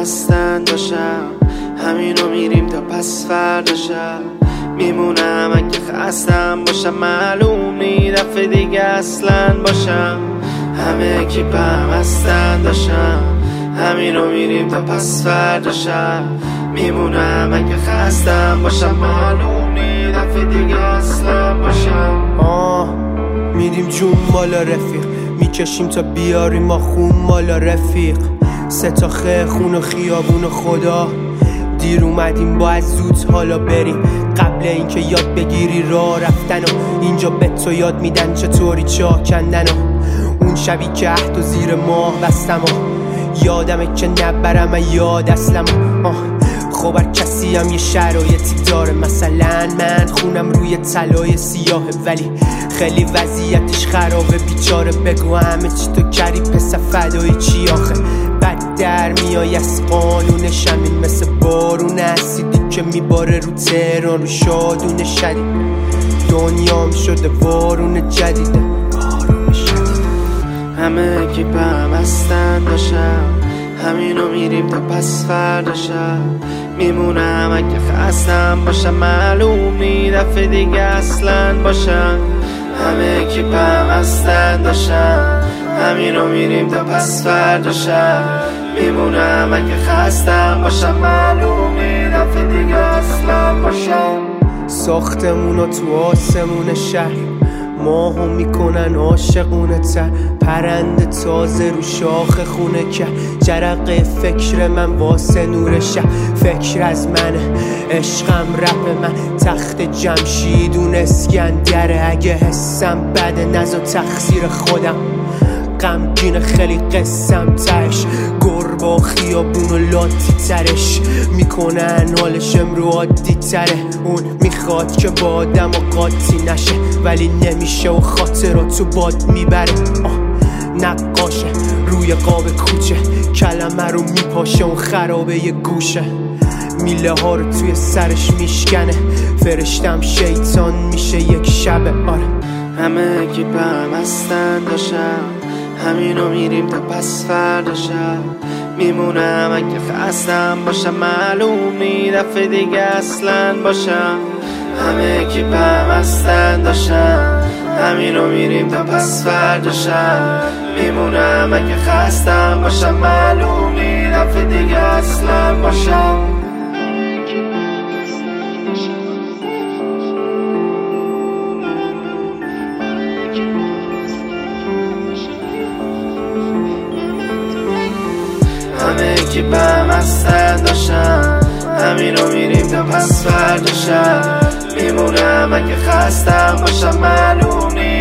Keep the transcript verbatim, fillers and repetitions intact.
مستن داشم، همینو میریم تا پس فردا شب. میمونم اگه خستم باشم، معلوم نی دفعه دیگه اصلا باشم. همه کیپم مستن داشم، همینو میریم تا پس فردا شب. میمونم اگه خستم باشم، معلوم نی دفعه دیگه اصلا باشم. آه میریم جون بالا رفیق، میکشیم تا بیاریم ما خون بالا رفیق. سه تا خه خون و خیابون و خدا، دیر اومدیم باید زود حالا بریم، قبل اینکه یاد بگیری راه رفتن. و اینجا به تو یاد میدن چطوری چاه کندن. و اون شبی که عهد و زیر ماه بستم و یادمه که نبرم یاد اصلم. آه خب هر کسی هم یه شرایطی داره، مثلا من خونم روی طلای سیاهه ولی خیلی وضعیتش خرابه بیچاره. بگو همه چی تو کردی پس فدای چی آخه؟ بد در میای از قانونشم، این مثل بارون اسیدی که میباره رو تهران، رو شادون شدید. دنیام شده وارون جدیده، بارون شدید. همه کیپم مستن داشم، همینو میریم تا پس فردا شب. میمونم اگه خستم باشم، معلوم نی دفعه دیگه اصلا باشم. همه کیپم مستن داشم، همینو میریم تا پس فردا شب. میمونم اگه خستم باشم، معلوم نی دفعه دیگه اصلا باشم. ساختمونا تو آسمون شهر، ماهو میکنن عاشقونه تر. پرنده تازه رو شاخ خونه که جرقه فکر من واسه نور شب. فکر از منه، عشقم رپ من، تخت جمشیدون اسکندره. اگه حسم بده نزا تقصیر خودم، غمگین خیلی قسم تش. گربه و خیابون و لاتی ترش میکنن حالش امرو عادی تره. اون میخواد که با آدم و قاطی نشه ولی نمیشه و خاطراتو باد میبره. آه نقاشه روی قاب کوچه، کلمه رو میپاشه اون خرابه یه گوشه. میله ها رو توی سرش میشکنه، فرشتم شیطان میشه یک شبه. آره همه کیپم مستن داشم، همینو میریم تا پس فردا شب. میمونم اگه خستم باشم، معلوم نی دفعه دیگه اصلا باشم. همه کیپم مستن داشم، همینو میریم تا پس فردا شب. میمونم اگه خستم باشم، معلوم نی دفعه دیگه اصلا باشم. همه کیپم مستن داشم، همینو میریم تا پس فردا شب. میمونم اگه خستم باشم، معلوم نی